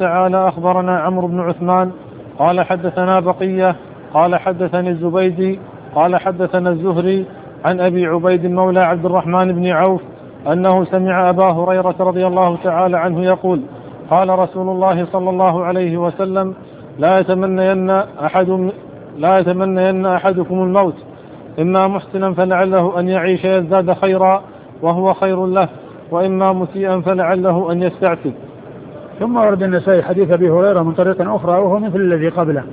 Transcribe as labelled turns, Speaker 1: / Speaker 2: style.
Speaker 1: تعالى أخبرنا عمرو بن عثمان قال حدثنا بقية قال حدثني الزبيدي قال حدثنا الزهري عن أبي عبيد مولى عبد الرحمن بن عوف أنه سمع أبا هريرة رضي الله تعالى عنه يقول قال رسول الله صلى الله عليه وسلم لا يتمنين أحدكم الموت إما محسنا فلعله أن يعيش يزداد خيرا وهو خير له، وإما مسيئا فلعله أن يستعتب.
Speaker 2: ثم ورد النسائي حديث أبي هريرة من طريق أخرى وهو مثل الذي قبله.